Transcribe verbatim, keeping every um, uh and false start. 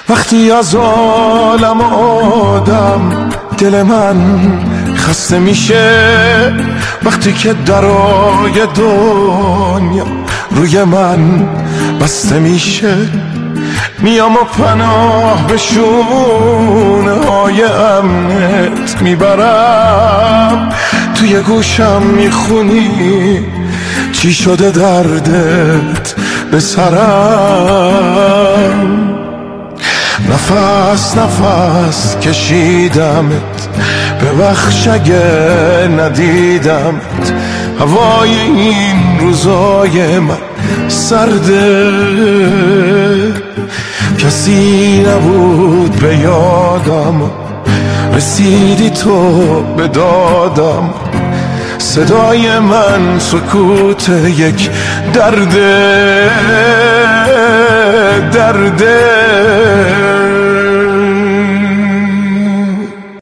وقتی از عالم آدم دل من خسته میشه، وقتی که درای دنیا روی من بسته میشه، میام و پناه به شونه های امنت میبرم، توی گوشم میخونی چی شده دردت به سرم. نفس نفس کشیدمت، ببخش اگه ندیدمت، هوای این روزای من سرده، کسی نبود به یادم، رسیدی تو به دادم، صدای من سکوت یک درده درده